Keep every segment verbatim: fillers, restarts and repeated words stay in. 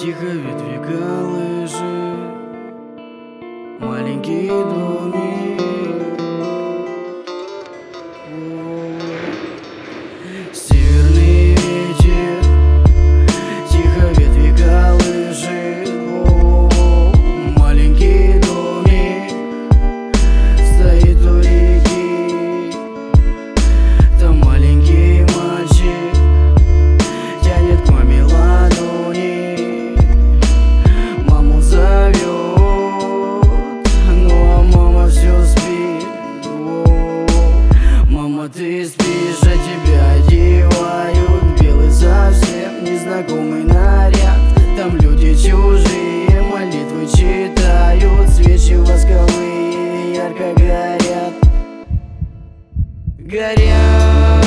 Тихо ветви колышет маленький домик. Северный ветер тихо ветви колышет. Маленький домик стоит у реки. Там маленький мальчик тянет к маме ладони, маму зовет, ну а мама все спит. О, мама, ты спишь, а тебя одевают в белый совсем незнакомый наряд. Там люди чужие молитвы читают, свечи восковые ярко горят, горят.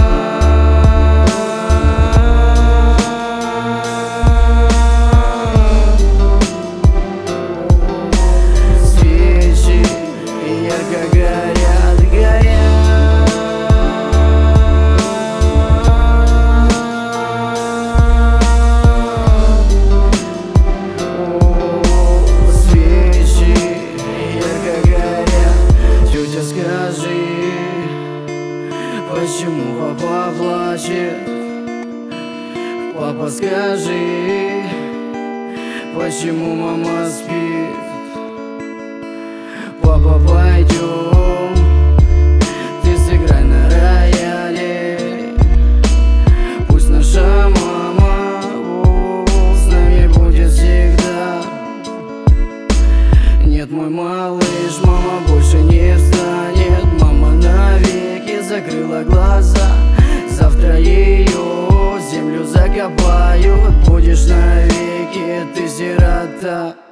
Скажи, почему папа плачет? Папа, скажи, почему мама спит? Папа, пойдем, ты сыграй на рояле. Пусть наша мама о, с нами будет всегда. Нет, мой малыш, мама больше не встанет. Мама навеки закрыла глаза. Завтра ее в землю закопают. Будешь навеки, ты сирота.